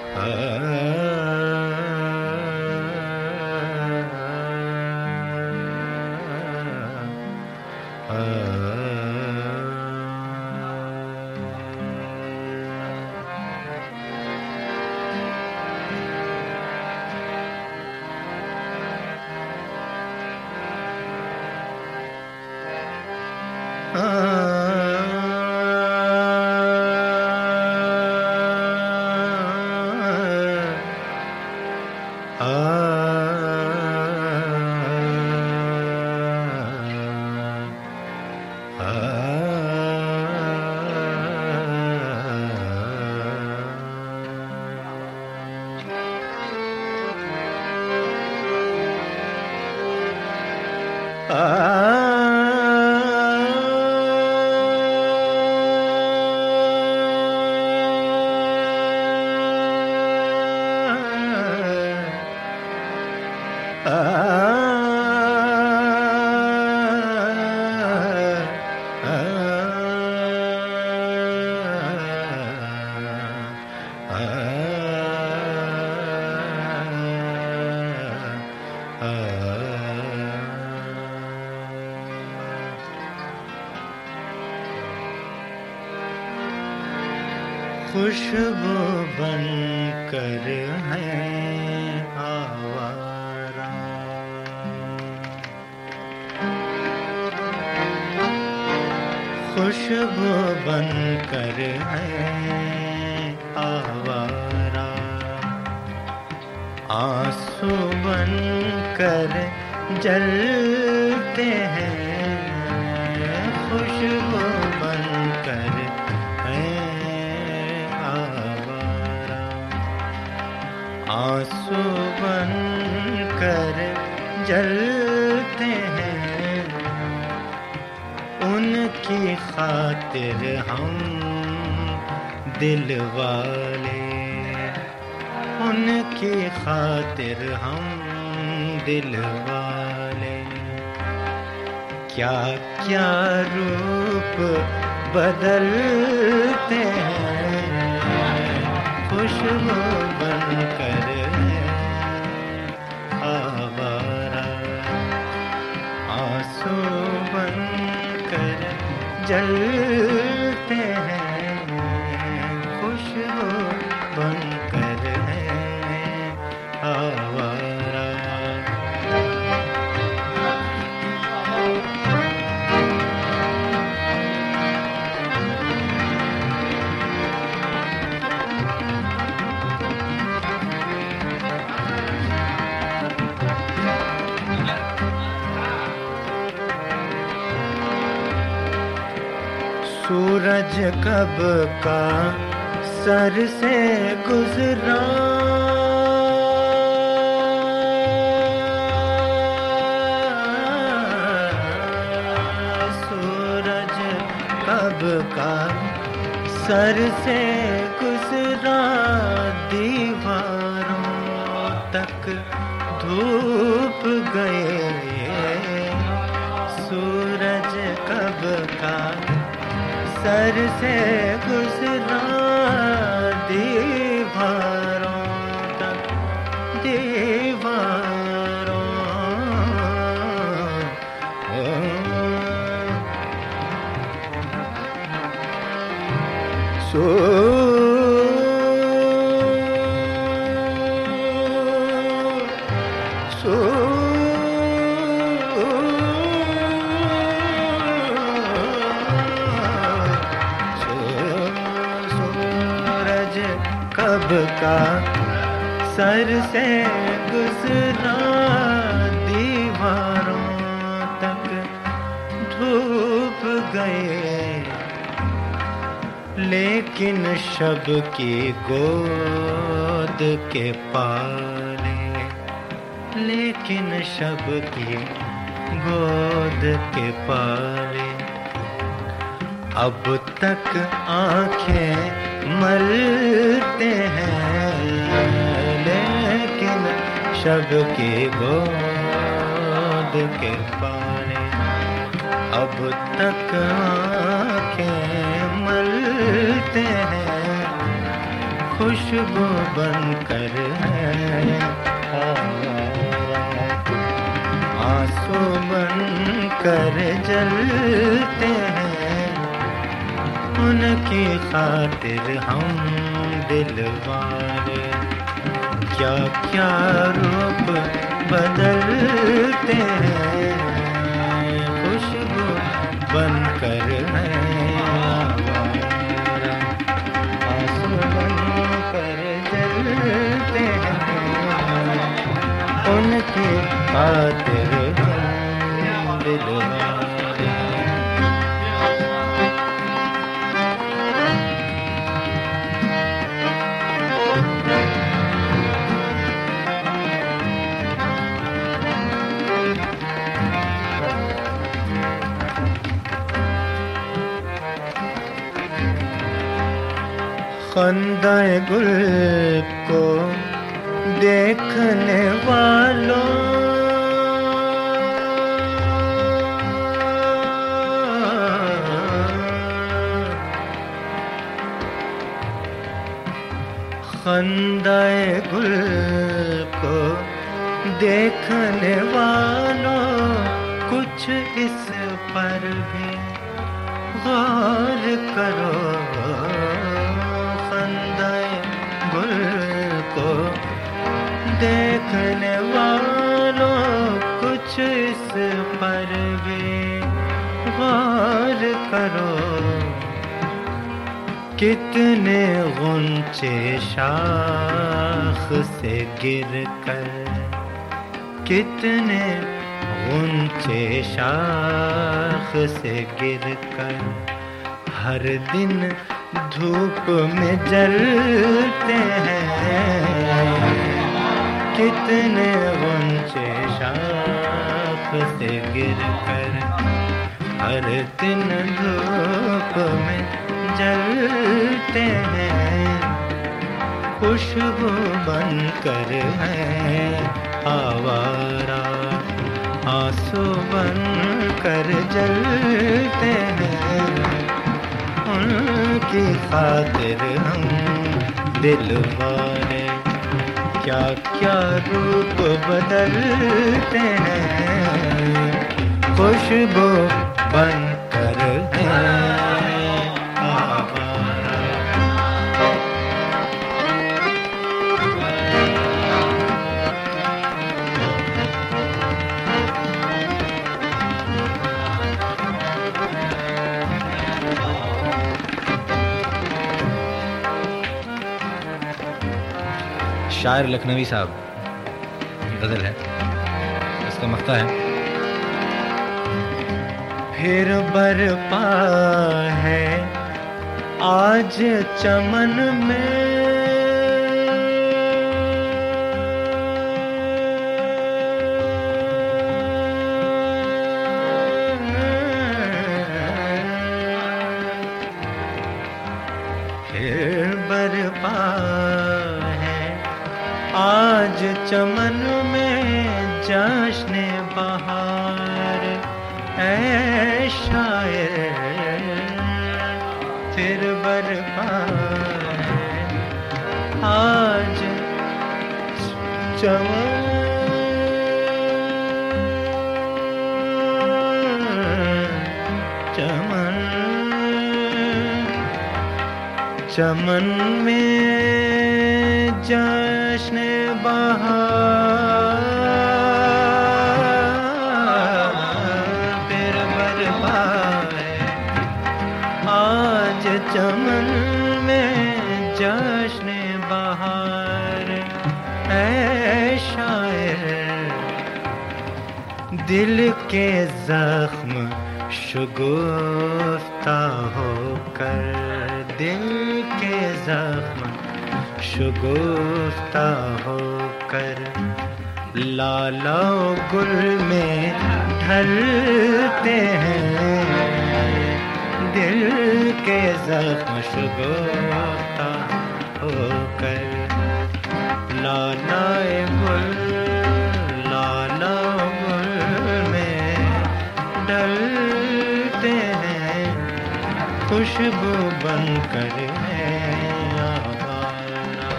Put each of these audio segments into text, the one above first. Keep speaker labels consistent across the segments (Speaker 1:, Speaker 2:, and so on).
Speaker 1: خوشبو بن کر ہے آوارہ، خوشبو بن کر ہے آوارہ، آنسو بن کر جلتے ہیں، خوشبو بن کر آنسو بن کر جلتے ہیں، ان کی خاطر ہم دل والے، ان کی خاطر ہم دل والے، کیا کیا روپ بدلتے ہیں، خوشبو بن کر آوارہ، آنسو بن کر جلتے ہیں، خوشبو بن کر آوارہ۔ سورج کب کا سر سے گزرا، سورج کب کا سر سے گزرا، دیواروں تک دھوپ گئے، سورج کب کا سر سے گزرا، دیواروں تک دیواروں کب کا سر سے گزرا، دیواروں تک دھوپ گئے، لیکن شب کی گود کے پالے، لیکن شب کی گود کے پالے، اب تک آنکھیں ملتے ہیں، لیکن شب کی گود کے پالے، اب تک آنکھیں ملتے ہیں، خوشبو بن کر ہے آنسو بن کر جلتے ہیں، ان کی خاطر ہم دل والے کیا کیا روپ بدلتے ہیں، خوشبو بن کر ہے آنسو بن کر جلتے ہیں، ان کی خاطر ہم دل والے۔ خندہ گل کو دیکھنے والوں خندہ گل کو دیکھنے والوں کچھ اس پر بھی غور کرو، خندہ گل کو دیکھنے والوں کچھ اس پر بھی غور کرو، کتنے غنچے شاخ سے گر کر، کتنے غنچے شاخ سے گر کر ہر دن دھوپ میں جلتے ہیں، کتنے غنچے شاخ سے گر کر ہر دن دھوپ میں جلتے ہیں، خوشبو بن کر ہے آوارہ آنسو بن کر جلتے ہیں، ان کی خاطر ہم دل والے کیا کیا روپ بدلتے ہیں، خوشبو بن کر ہے
Speaker 2: شاعر لکھنوی صاحب غزل ہے، اس کا مقطع ہے۔
Speaker 1: پھر برپا ہے آج چمن میں پھر برپا آج چمن میں جشن بہار اے شاعر، پھر برپا آج چمن چمن میں جشن بہار پھر برپا ہے آج چمن میں جشن بہار اے شاعر، دل کے زخم شگفتہ ہو کر، دل کے زخم شگفتہ ہو کر لالا و گل میں ڈھلتے ہیں، دل کے زخم شگفتہ ہو کر لالا گل لالا گل میں ڈھلتے ہیں، خوشبو بن کر ہے آوارہ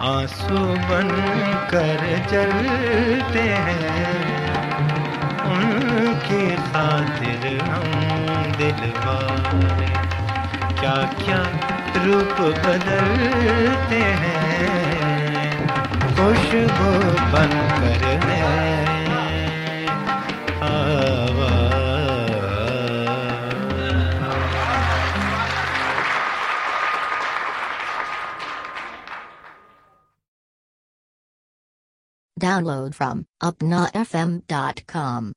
Speaker 1: آنسو بن کر جلتے ہیں، ان کی خاطر ہم دل والے کیا کیا روپ بدلتے ہیں، خوشبو بن کر ہے
Speaker 3: Download from upnafm.com.